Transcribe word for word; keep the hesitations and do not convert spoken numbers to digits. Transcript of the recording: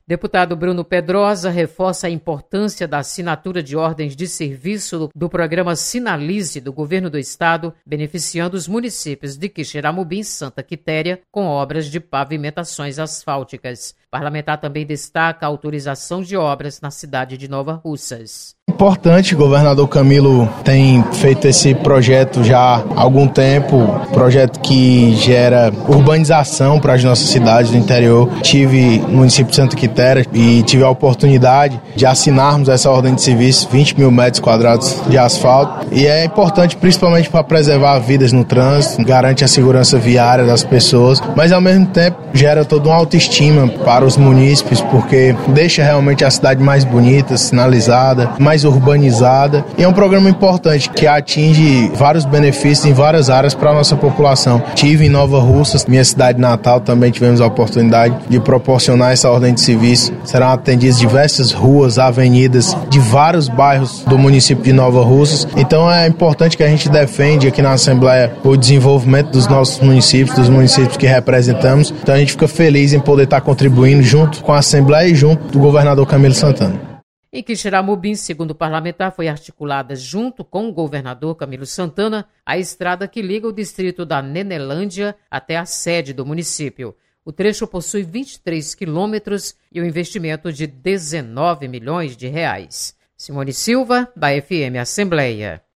Deputado Bruno Pedrosa reforça a importância da assinatura de ordens de serviço do programa Sinalize do Governo do Estado, beneficiando os municípios de Quixeramobim e Santa Quitéria com obras de pavimentações asfálticas. O parlamentar também destaca a autorização de obras na cidade de Nova Russas. Importante, o governador Camilo tem feito esse projeto já há algum tempo, projeto que gera urbanização para as nossas cidades do interior. Tive no município de Santa Quitéria e tive a oportunidade de assinarmos essa ordem de serviço, vinte mil metros quadrados de asfalto, e é importante principalmente para preservar vidas no trânsito, garante a segurança viária das pessoas, mas ao mesmo tempo gera toda uma autoestima para os munícipes, porque deixa realmente a cidade mais bonita, sinalizada, mais urbanizada, e é um programa importante que atinge vários benefícios em várias áreas para a nossa população. Tive em Nova Russas, minha cidade natal, também tivemos a oportunidade de proporcionar essa ordem de serviço. Serão atendidas diversas ruas, avenidas de vários bairros do município de Nova Russas. Então é importante que a gente defende aqui na Assembleia o desenvolvimento dos nossos municípios, dos municípios que representamos. Então a gente fica feliz em poder estar contribuindo junto com a Assembleia e junto do governador Camilo Santana. Em Quixeramobim, segundo o parlamentar, foi articulada junto com o governador Camilo Santana a estrada que liga o distrito da Nenelândia até a sede do município. O trecho possui vinte e três quilômetros e um investimento de dezenove milhões de reais. Simone Silva, da F M Assembleia.